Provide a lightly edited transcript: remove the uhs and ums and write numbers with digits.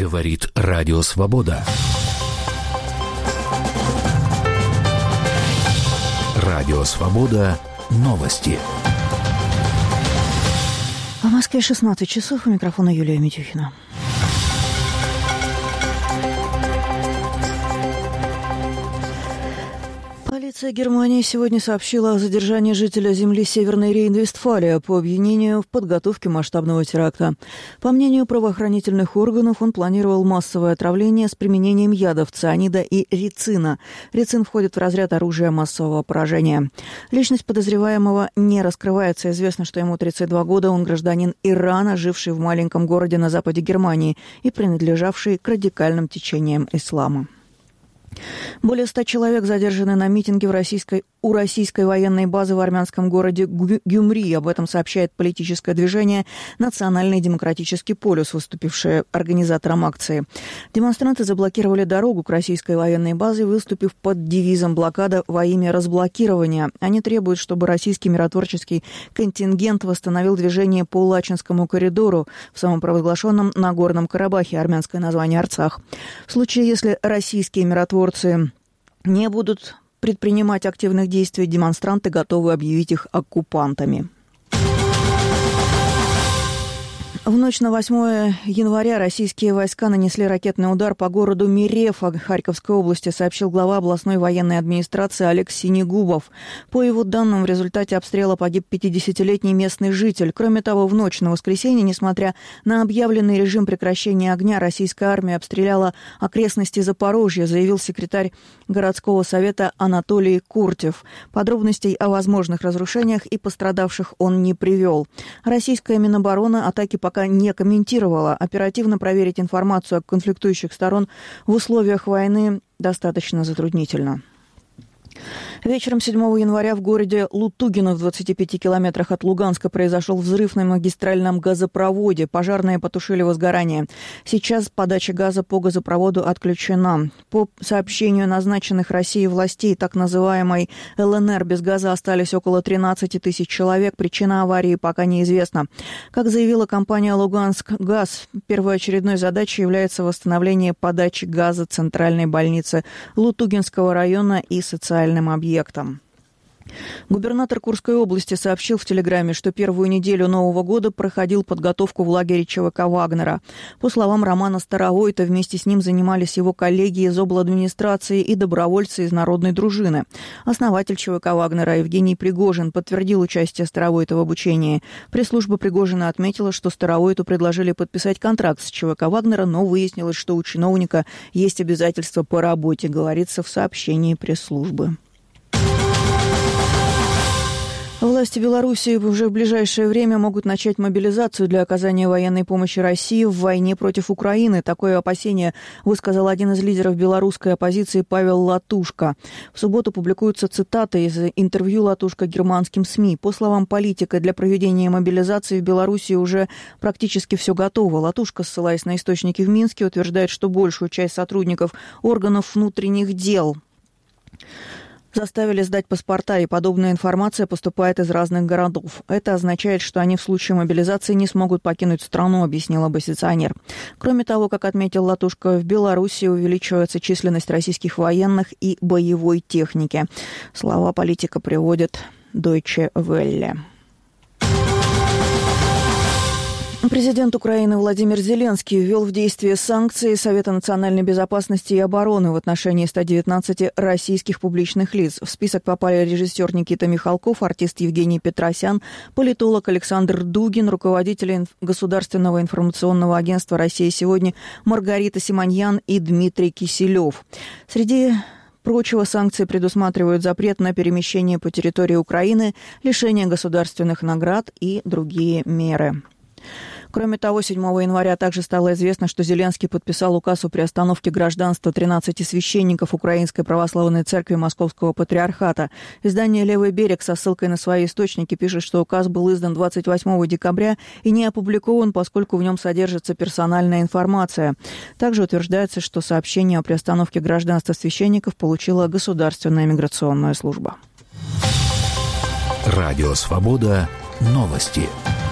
Говорит Радио Свобода. Радио Свобода. Новости. В Москве 16 часов. У микрофона Юлия Митюхина. Полиция Германии сегодня сообщила о задержании жителя земли Северной Рейн-Вестфалия по обвинению в подготовке масштабного теракта. По мнению правоохранительных органов, он планировал массовое отравление с применением ядов цианида и рицина. Рицин входит в разряд оружия массового поражения. Личность подозреваемого не раскрывается. Известно, что ему 32 года. Он гражданин Ирана, живший в маленьком городе на западе Германии и принадлежавший к радикальным течениям ислама. Более 100 человек задержаны на митинге у российской военной базы в армянском городе Гюмри. Об этом сообщает политическое движение «Национальный демократический полюс», выступившее организатором акции. Демонстранты заблокировали дорогу к российской военной базе, выступив под девизом «Блокада во имя разблокирования». Они требуют, чтобы российский миротворческий контингент восстановил движение по Лачинскому коридору в самопровозглашенном Нагорном Карабахе, армянское название Арцах. В случае, если российские миротворцы не будут предпринимать активных действий, демонстранты готовы объявить их оккупантами. В ночь на 8 января российские войска нанесли ракетный удар по городу Мерефа Харьковской области, сообщил глава областной военной администрации Олег Синегубов. По его данным, в результате обстрела погиб 50-летний местный житель. Кроме того, в ночь на воскресенье, несмотря на объявленный режим прекращения огня, российская армия обстреляла окрестности Запорожья, заявил секретарь городского совета Анатолий Куртев. Подробностей о возможных разрушениях и пострадавших он не привел. Российская Минобороны атаки пока не комментировала. Оперативно проверить информацию о конфликтующих сторон в условиях войны достаточно затруднительно. Вечером 7 января в городе Лутугино в 25 километрах от Луганска произошел взрыв на магистральном газопроводе. Пожарные потушили возгорание. Сейчас подача газа по газопроводу отключена. По сообщению назначенных Россией властей, так называемой ЛНР, без газа остались около 13 тысяч человек. Причина аварии пока неизвестна. Как заявила компания «Луганск-Газ», первоочередной задачей является восстановление подачи газа центральной больницы Лутугинского района и социальным объектам. Губернатор Курской области сообщил в Телеграме, что первую неделю Нового года проходил подготовку в лагере ЧВК «Вагнера». По словам Романа Старовойта, вместе с ним занимались его коллеги из обладминистрации и добровольцы из народной дружины. Основатель ЧВК «Вагнера» Евгений Пригожин подтвердил участие Старовойта в обучении. Пресс-служба Пригожина отметила, что Старовойту предложили подписать контракт с ЧВК «Вагнера», но выяснилось, что у чиновника есть обязательства по работе, говорится в сообщении пресс-службы. Власти Белоруссии уже в ближайшее время могут начать мобилизацию для оказания военной помощи России в войне против Украины. Такое опасение высказал один из лидеров белорусской оппозиции Павел Латушко. В субботу публикуются цитаты из интервью Латушко германским СМИ. По словам политика, для проведения мобилизации в Белоруссии уже практически все готово. Латушко, ссылаясь на источники в Минске, утверждает, что большую часть сотрудников органов внутренних дел заставили сдать паспорта, и подобная информация поступает из разных городов. Это означает, что они в случае мобилизации не смогут покинуть страну, объяснил оппозиционер. Кроме того, как отметил Латушко, в Беларуси увеличивается численность российских военных и боевой техники. Слова политика приводит Deutsche Welle. Президент Украины Владимир Зеленский ввел в действие санкции Совета национальной безопасности и обороны в отношении 119 российских публичных лиц. В список попали режиссер Никита Михалков, артист Евгений Петросян, политолог Александр Дугин, руководители Государственного информационного агентства «Россия сегодня» Маргарита Симоньян и Дмитрий Киселев. Среди прочего, санкции предусматривают запрет на перемещение по территории Украины, лишение государственных наград и другие меры. Кроме того, 7 января также стало известно, что Зеленский подписал указ о приостановке гражданства 13 священников Украинской Православной Церкви Московского Патриархата. Издание «Левый берег» со ссылкой на свои источники пишет, что указ был издан 28 декабря и не опубликован, поскольку в нем содержится персональная информация. Также утверждается, что сообщение о приостановке гражданства священников получила Государственная миграционная служба. Радио «Свобода». Новости.